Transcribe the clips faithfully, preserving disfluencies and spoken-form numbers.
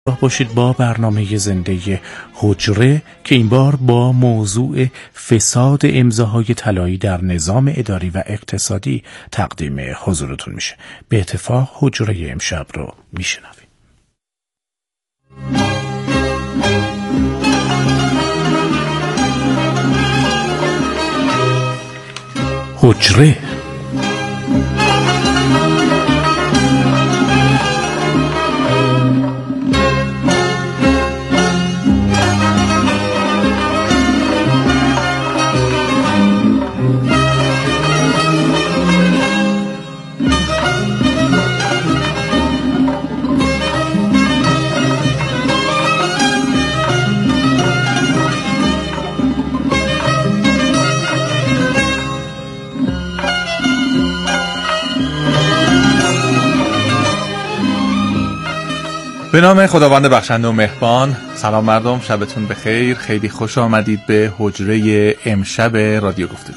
باشید با برنامه زنده حجره که این بار با موضوع فساد امضاهای طلایی در نظام اداری و اقتصادی تقدیم حضورتون میشه. به اتفاق حجره امشب رو میشنویم. حجره به نام خداوند بخشنده و مهربان. سلام مردم، شبتون بخیر. خیلی خوش آمدید به حجره امشب رادیو گفتگو.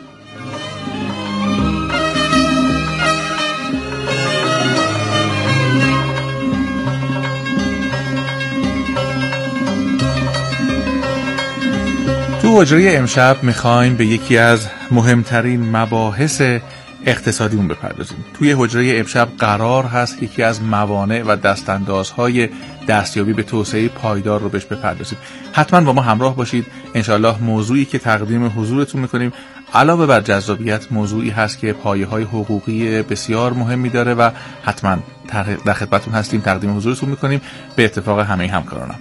تو حجره امشب میخوایم به یکی از مهمترین مباحث اقتصادیمون بپردازیم. توی حجره امشب قرار هست یکی از موانع و دستاندازهای دستیابی به توسعه پایدار رو بهش بپردازیم. حتما با ما همراه باشید. انشالله موضوعی که تقدیم حضورتون میکنیم علاوه بر جذابیت موضوعی هست که پایه‌های حقوقی بسیار مهمی داره و حتما در خدمتتون هستیم، تقدیم حضورتون میکنیم به اتفاق همه همکارانم.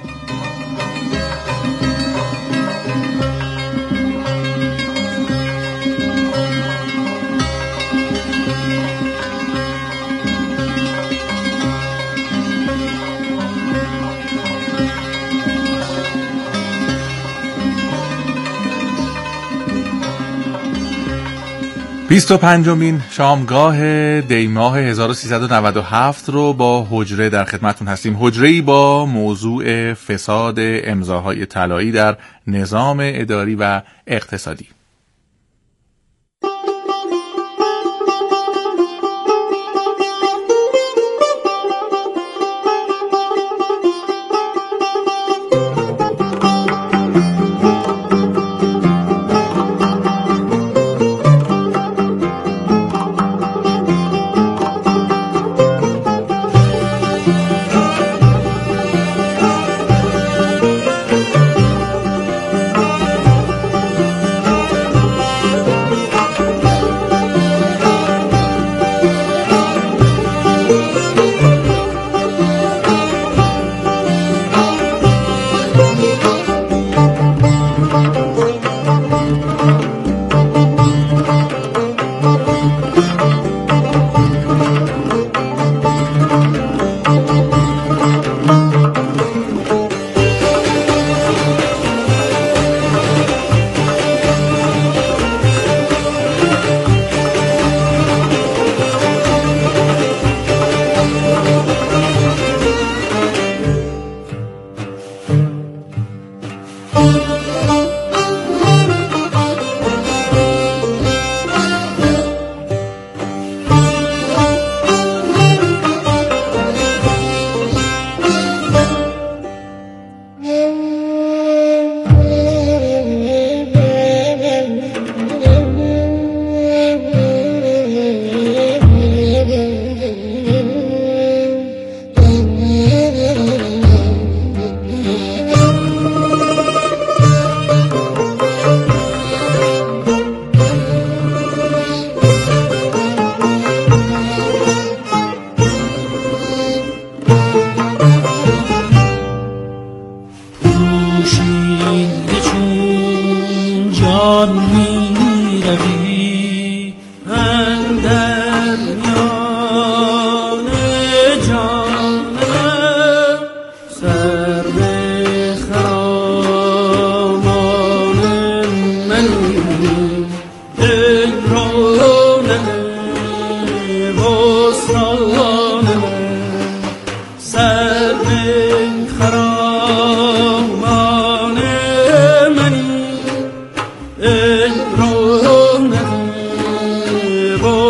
بیست و پنجمین شامگاه دیماه هزار و سیصد و نود و هفت رو با حجره در خدمتون هستیم. حجره‌ای با موضوع فساد امضاهای طلایی در نظام اداری و اقتصادی.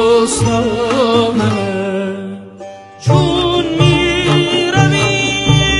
چون می روی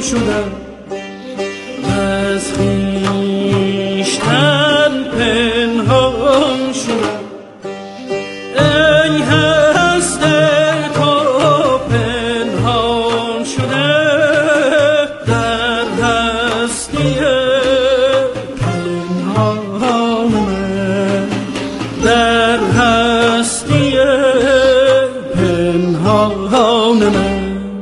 شدم از خویشتن پنهان شدم ای هست تو پنهان شده در هستی پنهان من در هستی پنهان من.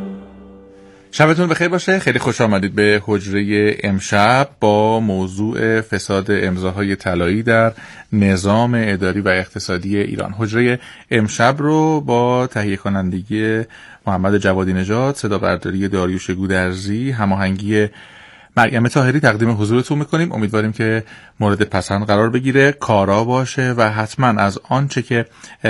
شبتون بخیر باشه. خیلی خوش آمدید به حجره امشب با موضوع فساد امضاهای طلایی در نظام اداری و اقتصادی ایران. حجره امشب رو با تهیه کنندگی محمد جوادی نژاد، صدا برداری داریوش گودرزی، هماهنگی مریم طاهری تقدیم حضورتون میکنیم. امیدواریم که مورد پسند قرار بگیره، کارا باشه و حتما از آنچه که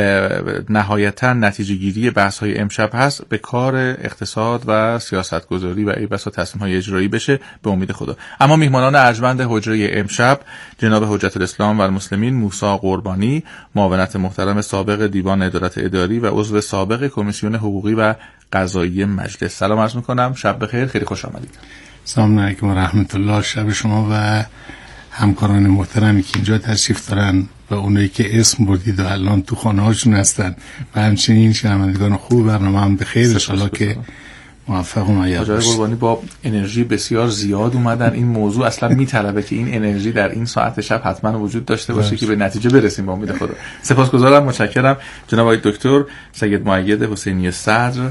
نهایتا نتیجه گیری بحث های امشب هست به کار اقتصاد و سیاست گذاری و ای بسا تصمیم های اجرایی بشه به امید خدا. اما میهمانان ارجمند حجره امشب جناب حجت الاسلام و المسلمین موسی قربانی، معاونت محترم سابق دیوان ادارت اداری و عضو سابق کمیسیون حقوقی و قضایی مجلس. سلام عرض میکنم، شب بخیر، خیلی خوش آمدید. سلام علیکم و رحمت الله. شب شما و همکاران محترمی که اینجا تشریف دارن و اونایی که اسم بردید و الان تو خانه هاشون هستن و همچنین شنوندگان خوب برنامه هم بخیر، ان شاءالله که موفق و معید باشید. قربانی با انرژی بسیار زیاد اومدن. این موضوع اصلا میطلبه که این انرژی در این ساعت شب حتما وجود داشته باشه که به نتیجه برسیم با امید خدا. سپاسگزارم، متشکرم. جناب آقای دکتر سید مؤید حسینی صدر،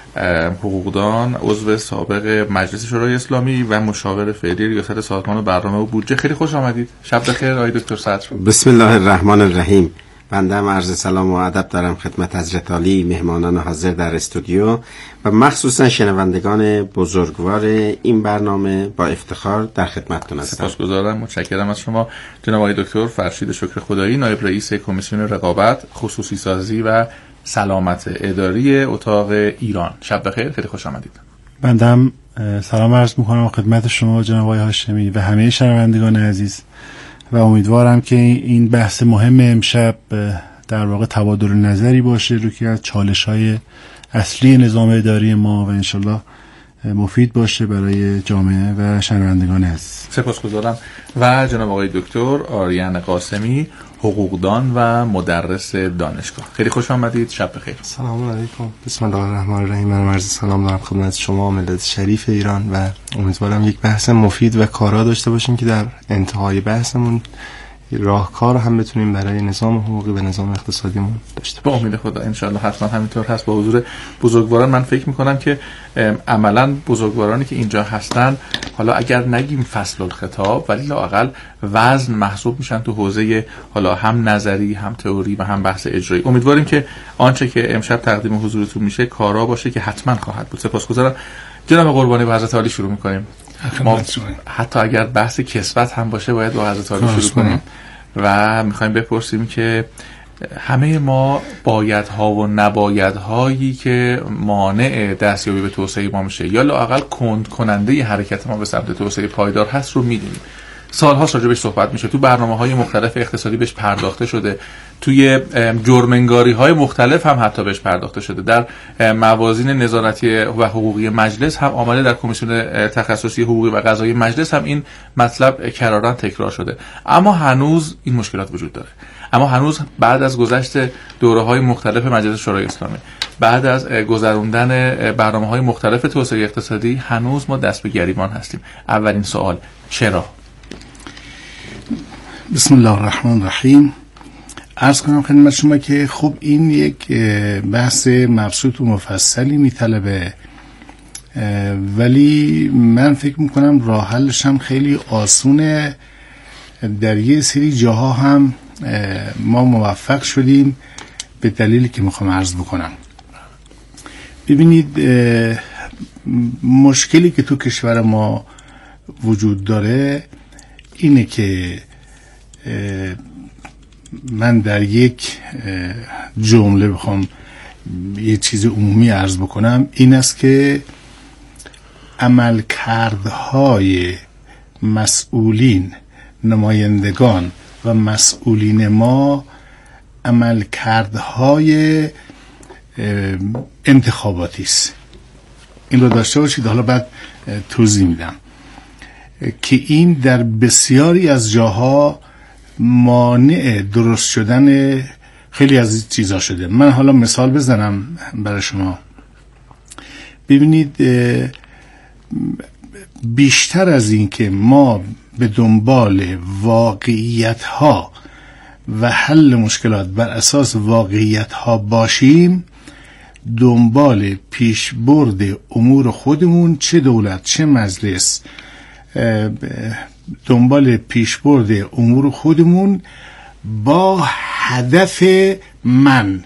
حقوقدان، عضو سابق مجلس شورای اسلامی و مشاور فعلی ریاست سازمان برنامه و بودجه، خیلی خوش آمدید. شب بخیر آقای دکتر صدر. بسم الله الرحمن الرحیم. بنده هم عرض سلام و ادب دارم خدمت حضرت عالی، مهمانان حاضر در استودیو و مخصوصا شنوندگان بزرگوار این برنامه. با افتخار در خدمتتون هستم. سپاسگزارم، متشکرم از شما. جناب آقای دکتر فرشید شکر خدایی، نایب رئیس کمیسیون رقابت، خصوصی سازی و سلامت اداری اتاق ایران، شب بخیر، خیلی خوش آمدید. بندم سلام عرض میکنم خدمت شما جناب آقای هاشمی و همه شنوندگان عزیز و امیدوارم که این بحث مهم امشب در واقع تبادل نظری باشه رو که از چالش‌های اصلی نظام اداری ما و انشالله مفید باشه برای جامعه و شنوندگان عزیز. سپاسگزارم. و جناب آقای دکتر آریان قاسمی، حقوقدان و مدرس دانشگاه، خیلی خوش آمدید. شب بخیر. سلام علیکم. بسم الله الرحمن الرحیم. من عرض سلام دارم خدمت شما ملت شریف ایران و امیدوارم یک بحث مفید و کارا داشته باشیم که در انتهای بحثمون راهکار هم بتونیم برای نظام حقوقی و نظام اقتصادیمون داشته باشیم. با امید خدا انشالله حتما همینطور هست. با حضور بزرگواران من فکر میکنم که عملا بزرگوارانی که اینجا هستن، حالا اگر نگیم فصل الخطاب، ولی لااقل وزن محسوب میشن تو حوزه حالا هم نظری هم تئوری و هم بحث اجرایی. امیدواریم که آنچه که امشب تقدیم حضورتون میشه کارا باشه که حتما خواهد بود. سپاسگزارم. جناب قربانی با حضرت عالی شروع میکنیم. ما حتی اگر بحث کسوت هم باشه باید با حضرت عالی شروع کنیم و میخوایم بپرسیم که همه ما بایدها و نبایدهایی که مانع دستیابی به توسعه ما میشه یا لااقل کند کننده حرکت ما به سمت توسعه پایدار هست رو میدونیم. سال‌ها راجع بهش صحبت میشه، تو برنامه‌های مختلف اقتصادی بهش پرداخته شده، توی جرم‌انگاری‌های مختلف هم حتی بهش پرداخته شده، در موازین نظارتی و حقوقی مجلس هم آمده، در کمیسیون تخصصی حقوقی و قضایی مجلس هم این مطلب کراراً تکرار شده. اما هنوز این مشکلات وجود داره. اما هنوز بعد از گذشت دوره‌های مختلف مجلس شورای اسلامی، بعد از گذروندن برنامه‌های مختلف توسعه اقتصادی، هنوز ما دست به گریبان هستیم. اولین سوال، چرا؟ بسم الله الرحمن الرحیم. عرض کنم خدمت شما که خب این یک بحث مبسوط و مفصلی میطلبه، ولی من فکر میکنم راه حلش هم خیلی آسونه. در یه سری جاها هم ما موفق شدیم به دلیلی که میخوام عرض بکنم. ببینید مشکلی که تو کشور ما وجود داره اینه که من در یک جمله بخوام یه چیز عمومی عرض بکنم، این است که عملکردهای مسئولین، نمایندگان و مسئولین ما عملکردهای انتخاباتی است. این رو داشته باشید. حالا بعد توضیح میدم که این در بسیاری از جاها مانع درست شدن خیلی از چیزا شده. من حالا مثال بزنم برای شما. ببینید بیشتر از این که ما به دنبال واقعیت ها و حل مشکلات بر اساس واقعیت ها باشیم، دنبال پیشبرد امور خودمون، چه دولت چه مجلس، دنبال پیشبرد امور خودمون با هدف من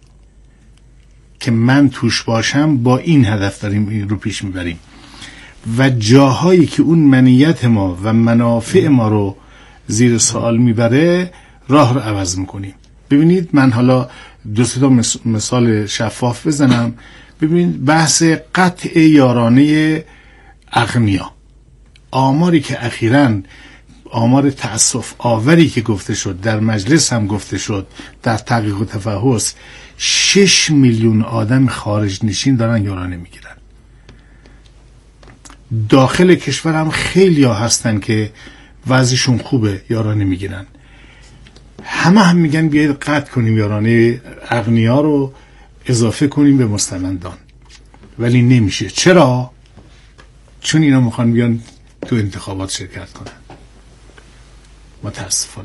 که من توش باشم، با این هدف داریم رو پیش میبریم و جاهایی که اون منیت ما و منافع ما رو زیر سوال میبره راه رو عوض میکنیم. ببینید من حالا دو سه تا مثال شفاف بزنم. ببینید بحث قطع یارانه اغنیا، آماری که اخیراً آمار تأسف آوری که گفته شد، در مجلس هم گفته شد، در تحقیق و تفحص، شش میلیون آدم خارج نشین دارن یارانه میگیرن. داخل کشور هم خیلی ها هستن که وضعشون خوبه یارانه میگیرن. همه هم میگن بیایید قطع کنیم یارانه اغنیا رو، اضافه کنیم به مستمندان، ولی نمیشه. چرا؟ چون اینا میخوان بیان تو انتخابات شرکت کنن. متاسفانه.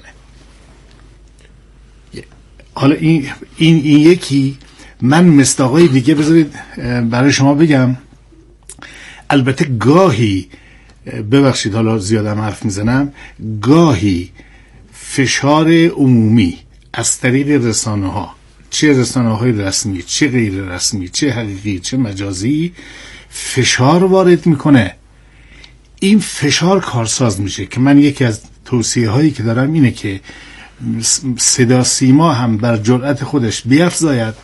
حالا این این, این یکی. من مصداقای دیگه بذارید برای شما بگم. البته گاهی، ببخشید حالا زیادم حرف میزنم، گاهی فشار عمومی از طریق رسانه ها، چه رسانه های رسمی چه غیر رسمی، چه حقیقی چه مجازی، فشار وارد میکنه. این فشار کارساز میشه که من یکی از توصیه هایی که دارم اینه که صدا سیما هم بر جرأت خودش بیفزاید.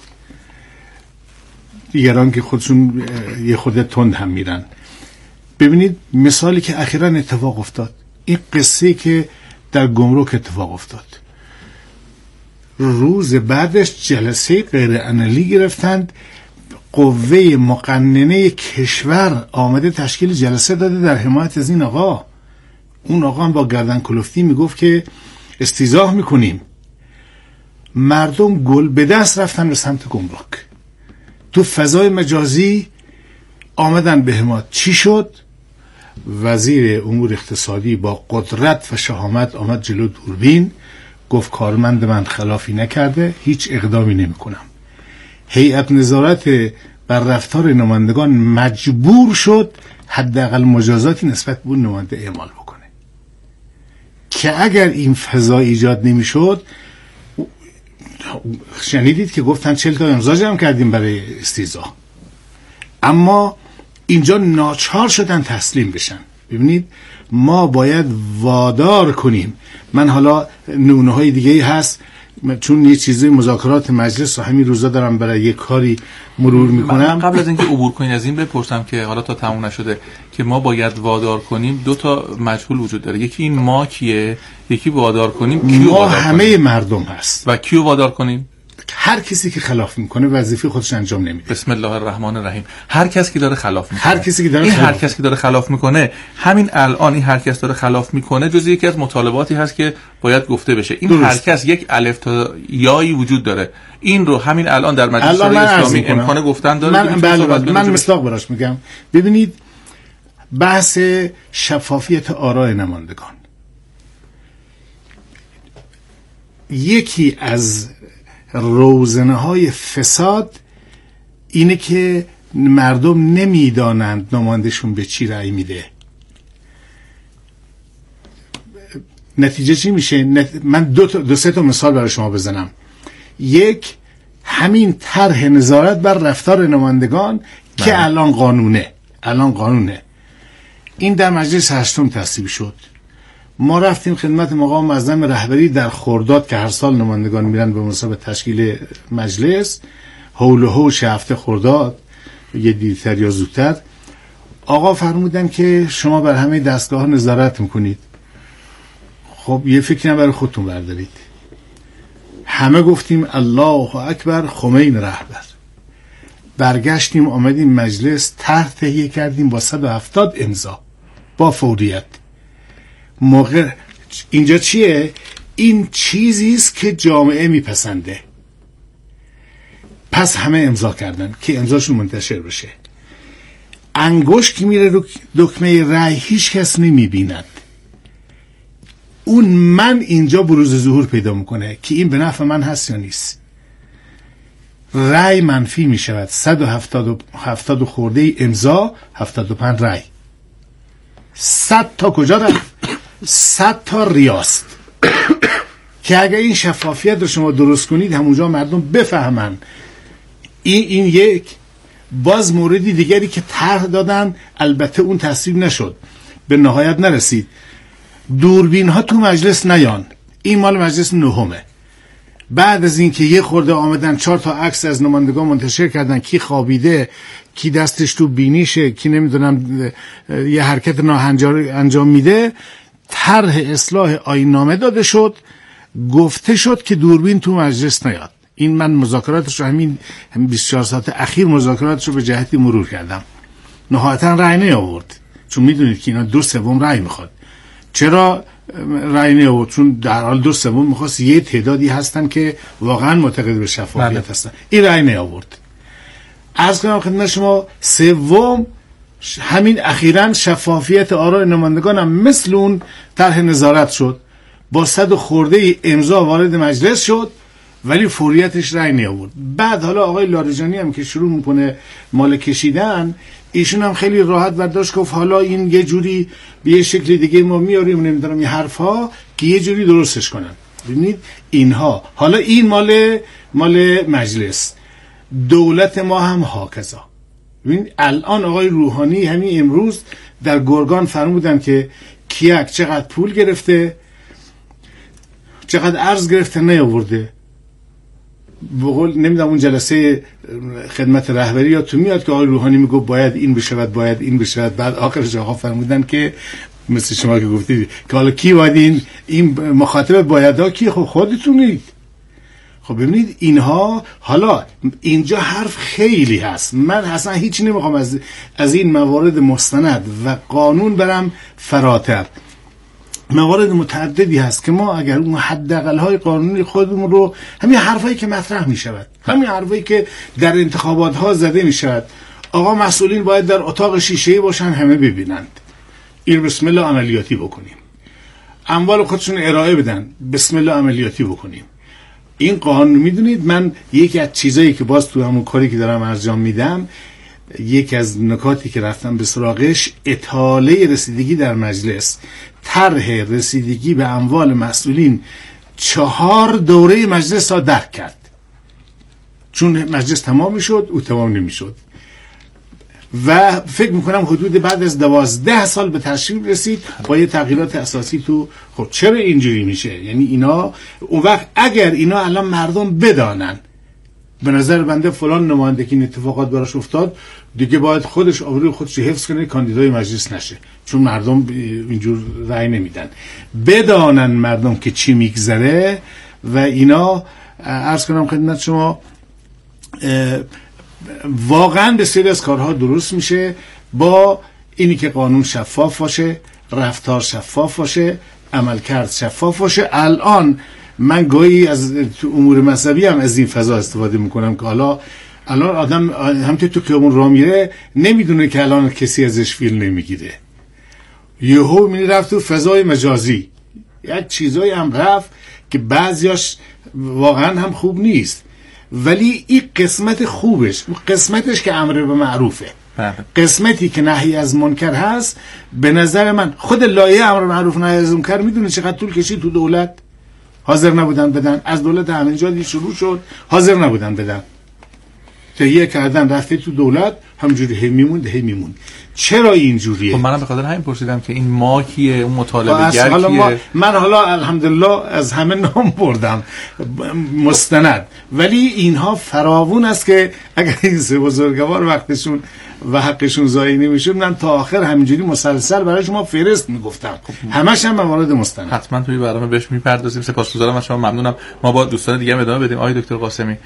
دیگران که خودشون یه خود تند هم میرن. ببینید مثالی که اخیراً اتفاق افتاد، این قصه که در گمرک اتفاق افتاد، روز بعدش جلسه غیر عملی گرفتند، قوه مقننه کشور آمده تشکیل جلسه داده در حمایت از این آقا. اون آقا هم با گردن کلفتی میگفت که استیضاح میکنیم. مردم گل به دست رفتن به سمت گمرک، تو فضای مجازی آمدن به حمایت. چی شد؟ وزیر امور اقتصادی با قدرت و شهامت آمد جلو دوربین، گفت کارمند من خلافی نکرده، هیچ اقدامی نمی کنم. هیئت نظارت بر رفتار نمایندگان مجبور شد حداقل مجازاتی نسبت به اون نماینده اعمال بکنه که اگر این فضا ایجاد نمی شد، شنیدید که گفتن چهل تا امضا جمع کردیم برای استیضاح، اما اینجا ناچار شدن تسلیم بشن. ببینید ما باید وادار کنیم. من حالا نمونه های دیگه هست، چون یه چیزی مذاکرات مجلس و همین روزا دارم برای یه کاری مرور میکنم. من قبل از اینکه عبور کنین از این بپرسم که حالا تا تموم نشده که ما باید وادار کنیم، دو تا مجهول وجود داره. یکی این ما کیه، یکی وادار کنیم. کیو ما وادار همه کنیم؟ مردم هست. و کیو وادار کنیم؟ هر کسی که خلاف میکنه وظیفه خودش انجام نمیده. بسم الله الرحمن الرحیم. هر کسی که داره خلاف میکنه، هر کسی که داره این خلاف هر کسی که داره خلاف میکنه، همین الان این هر کس داره خلاف میکنه جز یکی از مطالباتی هست که باید گفته بشه. این درست. هر کس یک الف تا یایی وجود داره. این رو همین الان در مجلس شورای اسلامی امکان گفتن داره. من بله بله من مصداق براش میگم. ببینید بحث شفافیت آراء نمایندگان، یکی از روزنه های فساد اینه که مردم نمیدانند نمایندشون به چی رأی میده. نتیجه چی میشه؟ نت... من دو, تا... دو سه تا مثال برای شما بزنم. یک، همین طرح نظارت بر رفتار نمایندگان بله. که الان قانونه الان قانونه این در مجلس هشتم تصویب شد. ما رفتیم خدمت مقام معظم رهبری در خرداد که هر سال نمایندگان میرن به مناسبت تشکیل مجلس، حول و حوش هفته خرداد، یه دیرتر یا زودتر، آقا فرمودن که شما بر همه دستگاه نظارت میکنید. خب یه فکری هم برای خودتون بردارید. همه گفتیم الله اکبر خمین رهبر. برگشتیم آمدیم مجلس، طرح تهیه کردیم با صد و هفتاد امضا با فوریت. موقع اینجا چیه؟ این چیزی است که جامعه میپسنده. پس همه امضا کردن که امضاشون منتشر بشه. انگشت که میره رو دکمه رأی هیچ کس نمیبیند. اون من اینجا بروز ظهور پیدا میکنه که این به نفع من هست یا نیست. رأی منفی میشود. صد و هفتاد و خورده امضا، هفتاد و پنج رأی. صد تا کجا رفت؟ صد تا ریاست. که اگر این شفافیت رو شما درست کنید همونجا مردم بفهمن. این این یک. باز موردی دیگری که طرح دادن، البته اون تصویب نشد، به نهایت نرسید. دوربین ها تو مجلس نیان. این مال مجلس نهمه. بعد از اینکه یه خورده آمدن چهار تا عکس از نمایندگان منتشر کردن، کی خوابیده، کی دستش تو بینیشه، کی نمیدونم یه حرکت ناهنجار انجام میده، طرح اصلاح آیین نامه داده شد. گفته شد که دوربین تو مجلس نیاد. این من مذاکراتش رو همین همین بیست و چهار ساعت اخیر مذاکراتش رو به جهتی مرور کردم. نهایتا رأی نیاورد، چون میدونید که اینا دو سوم رأی میخواد. چرا رأی نیاورد؟ چون در حال دو سوم میخواست یه تعدادی هستن که واقعا معتقد به شفافیت هستن. این رأی نیاورد. عرض کنم خدمت شما، سوم همین اخیراً شفافیت آراء نمایندگان هم مثل اون طرح نظارت شد، با صد خورده امضا وارد مجلس شد، ولی فوریتش رأی نیاورد. بعد حالا آقای لاریجانی هم که شروع میکنه مال کشیدن، ایشون هم خیلی راحت برداشت گفت حالا این یه جوری به یه شکل دیگه ما میاریم، نمیدونم یه حرفا که یه جوری درستش کنن. ببینید اینها، حالا این مال مال مجلس. دولت ما هم هاکذا. ببین الان آقای روحانی همین امروز در گرگان فرمودن که کیک چقدر پول گرفته، چقدر ارز گرفته، نیاورده. بقول نمیدونم اون جلسه خدمت رهبری یا تو میاد که آقای روحانی میگه باید این بشود، باید این بشود. بعد آخرش آقا فرمودن که مثل شما که گفتید که حالا کی باید این این مخاطب بایدها کی؟ خب خودتونید. خب ببینید اینها، حالا اینجا حرف خیلی هست. من اصلا هیچ نمیخوام از از این موارد مستند و قانون برم فراتر. موارد متعددی هست که ما اگر اون حداقل‌های قانونی خودمون رو، همین حرفایی که مطرح می‌شود، همین حرفایی که در انتخابات‌ها زده می‌شود، آقا مسئولین باید در اتاق شیشه‌ای باشن همه ببینند، این بسم الله عملیاتی بکنیم، اموال خودشون ارائه بدن، بسم الله عملیاتی بکنیم. این قانون میدونید، من یکی از چیزایی که باز تو همون کاری که دارم انجام میدم، یکی از نکاتی که رفتم به سراغش، اطاله رسیدگی در مجلس، طرح رسیدگی به اموال مسئولین چهار دوره مجلس را درک کرد. چون مجلس تمام میشد او تمام نمیشد و فکر میکنم حدود بعد از دوازده سال به تشریف رسید با یه تغییرات اساسی تو. خب چرا اینجوری میشه؟ یعنی اینا اون وقت اگر اینا الان مردم بدانن به نظر بنده فلان نماینده که این اتفاقات براش افتاد دیگه باید خودش آبروی خودش حفظ کنه، کاندیدای مجلس نشه، چون مردم اینجور رأی نمیدن. بدانن مردم که چی میگذره و اینا. عرض کنم خدمت شما واقعا بسیاری از کارها درست میشه با اینی که قانون شفاف باشه، رفتار شفاف باشه، عملکرد شفاف باشه. الان من گاهی از تو امور مذهبی هم از این فضا استفاده میکنم که حالا الان آدم همونطور تو خیابون راه میره نمیدونه که الان کسی ازش فیلم نمیگیره، یهو می رفت تو فضای مجازی یک چیزایی هم رفت که بعضیاش واقعا هم خوب نیست، ولی این قسمت خوبش، قسمتش که امر به معروفه، قسمتی که نهی از منکر هست. به نظر من خود لایحه امر به معروف نهی از منکر میدونه چقدر طول کشید تو دولت، حاضر نبودن بدن. از دولت همینجا شروع شد، حاضر نبودن بدن، تهیه کردن رفته تو دولت، همجوری هی میموند هی میموند. چرا اینجوریه؟ خب منم به خاطر همین پرسیدم که این ما کیه، اون مطالبه گر کیه. من حالا الحمدلله از همه نام بردم مستند، ولی اینها فراوون است که اگر این سه بزرگوار وقتشون و حقشون ضایع نمیشد من تا آخر همینجوری مسلسل برای شما فهرست میگفتم، همش هم موارد مستند. حتما توی برنامه بهش میپردازیم. سپاسگزارم از شما، ممنونم. ما با دوستان دیگه هم ادامه بدیم. آقای دکتر قاسمی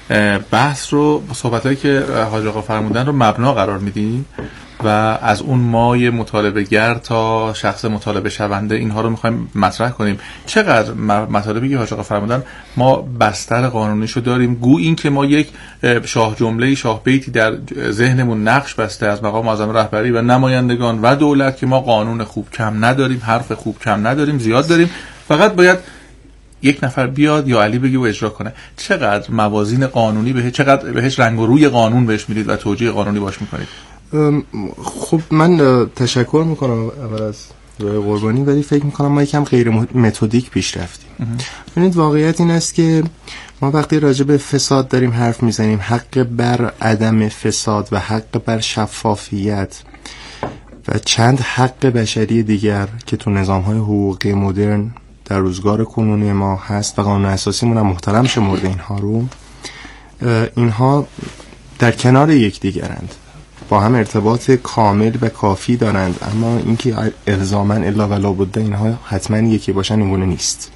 بحث رو صحبتایی که حاج آقا فرمودن رو مبنا قرار میدیم و از اون مای مطالبه گر تا شخص مطالبه شونده اینها رو میخوایم مطرح کنیم. چقدر مطالبی که حاج آقا فرمودن ما بستر قانونیشو داریم، گو این که ما یک شاه جمله شاه بیتی در ذهنمون نقش بسته از مقام معظم رهبری و نمایندگان و دولت که ما قانون خوب کم نداریم، حرف خوب کم نداریم، زیاد داریم، فقط باید یک نفر بیاد یا علی بگه و اجرا کنه. چقدر موازین قانونی به چقدر بهش رنگ و روی قانون بهش میدید و توجیه قانونی باش میکنید؟ خب من تشکر میکنم اول از روی قربانی، ولی فکر میکنم ما یکم غیر متدیک پیش رفتیم. ببینید واقعیت این است که ما وقتی راجع به فساد داریم حرف میزنیم، حق بر عدم فساد و حق بر شفافیت و چند حق بشری دیگر که تو نظام‌های حقوقی مدرن در روزگار کنونی ما هست و قانون اساسی مون هم محترم شمرده اینها رو، اینها در کنار یکدیگرند، با هم ارتباط کامل و کافی دارند، اما اینکه الزاماً الا ولا بد اینها حتما یکی باشن اینگونه نیست.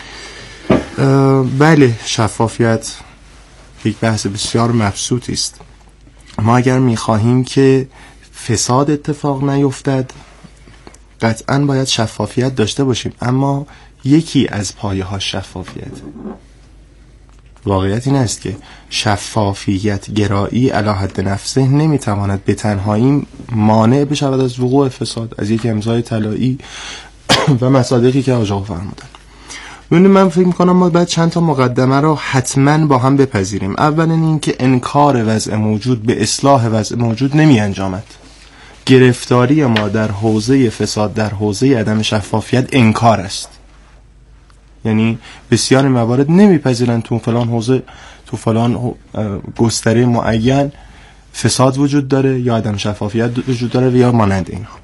بله، شفافیت یک بحث بسیار مبسوطی است. ما اگر می‌خواهیم که فساد اتفاق نیفتد قطعاً باید شفافیت داشته باشیم، اما یکی از پایه ها شفافیت. واقعیت این است که شفافیت گرایی علی حد نفسه نمیتواند به تنهایی مانع بشود از وقوع فساد، از یک امضای طلایی و مصادیقی که آقا فرمودن. ببینید من فکر میکنم ما باید چند تا مقدمه رو حتما با هم بپذیریم. اولا این که انکار وضع موجود به اصلاح وضع موجود نمی انجامد. گرفتاری ما در حوزه فساد، در حوزه عدم شفافیت انکار است. یعنی بسیاری موارد نمیپذیرن تو فلان حوزه، تو فلان گستره معین فساد وجود داره یا عدم شفافیت وجود داره و یا مانند اینها.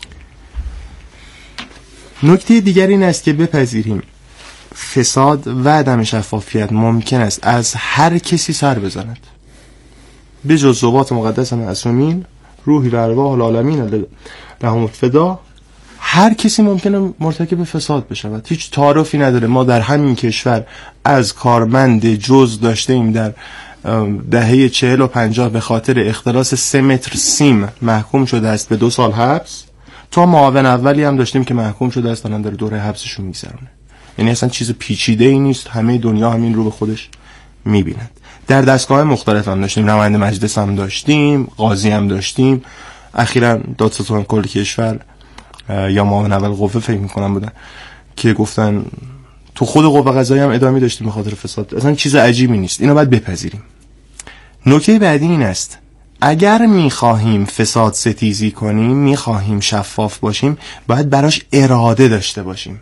نکته دیگر این است که بپذیریم فساد و عدم شفافیت ممکن است از هر کسی سر بزند، به جز ذوات مقدس معصومین روحی و ارواح العالمین لهم الفدا. هر کسی ممکنه مرتکب فساد بشود، هیچ تعارفی نداره. ما در همین کشور از کارمند جز داشته ایم در دهه چهل و پنجاه به خاطر اختلاس سه متر سیم محکوم شده است به دو سال حبس، تا معاون اولی هم داشتیم که محکوم شده است الان در دوره حبسشون میگذرونه. یعنی اصلا چیز پیچیده ای نیست، همه دنیا همین رو به خودش میبیند. در دستگاه مختلف هم داشتیم، نماینده مجلس هم داشتیم، قاضی هم داشتیم، اخیراً دادستان کل کشور یا معاون اول قوه فکر میکنم بودن که گفتن تو خود قوه قضایی هم ادامه داشتیم به خاطر فساد. اصلا چیز عجیبی نیست، اینو باید بپذیریم. نکته بعدی این است اگر میخواهیم فساد ستیزی کنیم، میخواهیم شفاف باشیم، باید براش اراده داشته باشیم.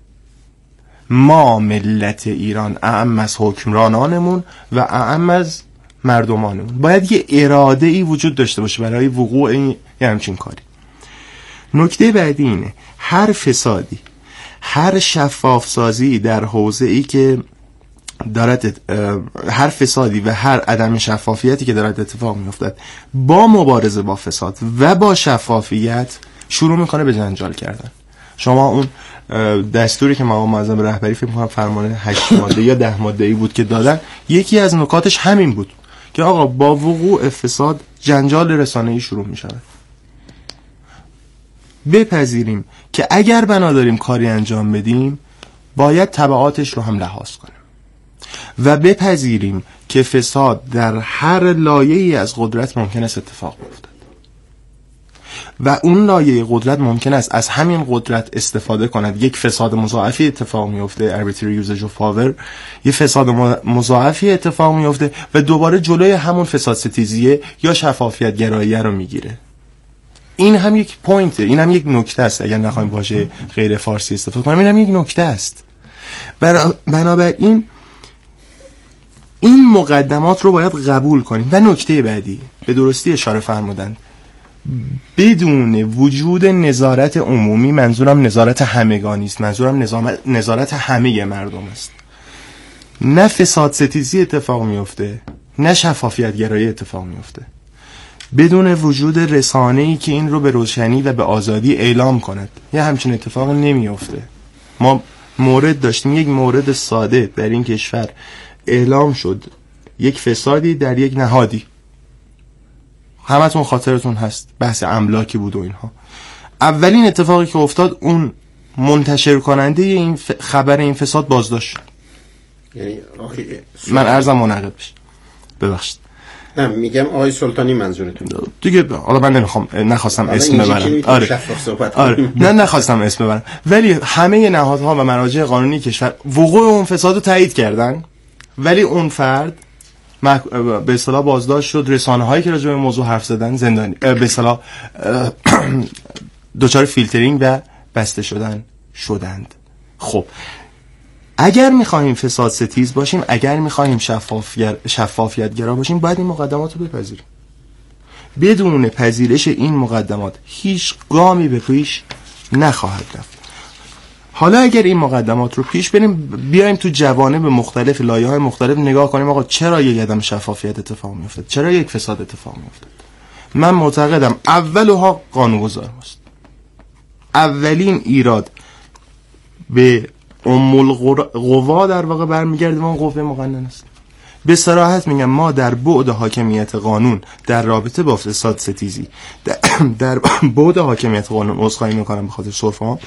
ما ملت ایران اعم از حکمرانانمون و اعم از مردمانمون باید یه اراده ای وجود داشته باشه برای وقوع این همچین کاری. نکته بعدی اینه هر فسادی، هر شفاف سازی در حوزه ای که دارد، هر فسادی و هر عدم شفافیتی که دارد اتفاق میافتد با مبارزه با فساد و با شفافیت شروع میکنه به جنجال کردن. شما اون دستوری که مقام معظم رهبری فکر میکنم فرمان هشت ماده یا ده ماده ای بود که دادن، یکی از نکاتش همین بود که آقا با وقوع فساد جنجال رسانه‌ای شروع میشود. بپذیریم که اگر بنا داریم کاری انجام بدیم باید تبعاتش رو هم لحاظ کنیم و بپذیریم که فساد در هر لایه‌ای از قدرت ممکن است اتفاق بیفتد و اون لایه قدرت ممکن است از همین قدرت استفاده کند. یک فساد مضاعفی اتفاق میفته، arbitrary usage of power، یک فساد مضاعفی اتفاق میفته و دوباره جلوی همون فساد ستیزیه یا شفافیت گرایی رو میگیره. این هم یک پوینته، این هم یک نکته است. اگر نخوایم واژه غیر فارسی استفاده کنیم، این هم یک نکته است. بنابراین این مقدمات رو باید قبول کنیم. و نکته بعدی به درستی اشاره فرمودند، بدون وجود نظارت عمومی، منظورم نظارت همگانی است، منظورم نظارت همه مردم است، نه فساد ستیزی اتفاق میفته نه شفافیت گرایی اتفاق میفته. بدون وجود رسانه‌ای که این رو به روشنی و به آزادی اعلام کند، یه همچین اتفاق نمیفته. ما مورد داشتیم، یک مورد ساده در این کشور اعلام شد یک فسادی در یک نهادی. همتون خاطرتون هست بحث املاکی بود و اینها. اولین اتفاقی که افتاد اون منتشر کننده این ف... خبر این فساد بازداشت. یعنی من عرضم منعقد بشه. ببخشید. نه میگم آقای سلطانی منظورتون دیگه. حالا من نمیخوام نخواستم اسم ببرم. آره. آره. نه نخواستم اسم ببرم. ولی همه نهادها و مراجع قانونی کشور وقوع اون فساد رو تایید کردن، ولی اون فرد مح... به اصطلاح بازداشت شد. رسانه‌هایی که راجع به موضوع حرف زدن زندانی به اصطلاح دچار فیلترینگ و بسته شدن شدند. خب اگر میخواهیم فساد ستیز باشیم، اگر میخواهیم شفافگر... شفافیتگرا باشیم، باید این مقدمات رو بپذیریم. بدون پذیرش این مقدمات هیچ گامی به پیش نخواهد رفت. حالا اگر این مقدمات رو پیش بریم، بیایم تو جوانب مختلف، لایه‌های مختلف نگاه کنیم آقا چرا یک عدم شفافیت اتفاق میفته، چرا یک فساد اتفاق میفته. من معتقدم اولها قانونگذار است. اولین ایراد به ام القوا در واقع برمیگرده اون قوه مقننه است. به صراحت میگم ما در بعد حاکمیت قانون در رابطه با فساد ستیزی در, در بعد حاکمیت قانون عذرخواهی میکنم به خاطر سرفه‌ام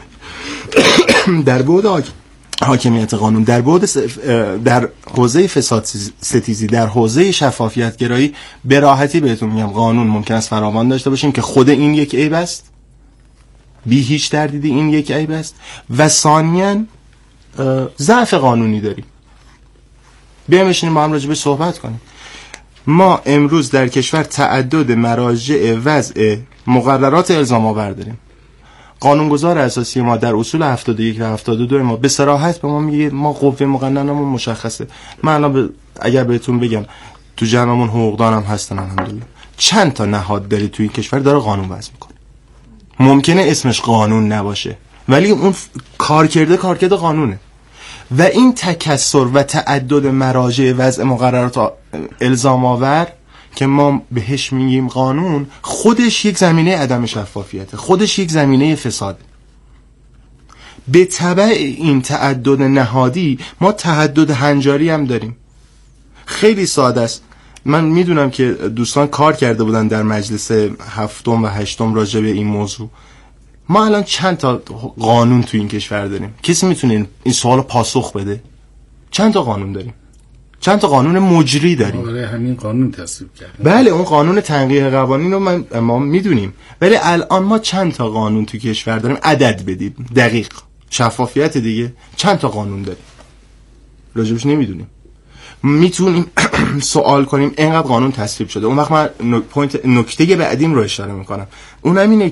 در بعد حاکمیت قانون در بعد در حوزه فساد ستیزی در حوزه شفافیت گرایی به راحتی بهتون میگم قانون ممکن است فراوان داشته باشیم که خود این یک عیب است، بی هیچ تردیدی این یک عیب است، و ثانیاً ضعف قانونی داریم. بیایم بشینیم با هم راجع به صحبت کنیم. ما امروز در کشور تعدد مراجع وضع مقررات الزام آور داریم. قانونگذار اساسی ما در اصول هفتاد و یک و هفتاد و دو ما به صراحت به ما میگه ما قوه مقننمون مشخصه. من الان ب... اگر بهتون بگم تو جمعمون حقوقدانم هستن الحمدلله، چند تا نهاد داری تو این کشور داره قانون وضع میکنه. ممکنه اسمش قانون نباشه ولی اون کارکرده کارکرده قانونه. و این تکثر و تعدد مراجع وضع مقررات الزام آور که ما بهش میگیم قانون، خودش یک زمینه عدم شفافیته، خودش یک زمینه فساد. به تبع این تعدد نهادی ما تعدد هنجاری هم داریم. خیلی ساده است. من میدونم که دوستان کار کرده بودن در مجلس هفتم و هشتم راجع به این موضوع. ما الان چند تا قانون تو این کشور داریم؟ کسی میتونه این سوالو پاسخ بده؟ چند تا قانون داریم؟ چند تا قانون مجری داریم؟ برای همین قانون تصویب کردیم. بله اون قانون تنقیح قوانین رو من ما میدونیم، ولی الان ما چند تا قانون تو کشور داریم؟ عدد بدید دقیق. شفافیت دیگه چند تا قانون داریم؟ راجبش نمیدونیم. میتونیم سوال کنیم اینقدر قانون تصویب شده. اون وقت من پوینت نکته بعدیم رو اشاره میکنم. اونم اینه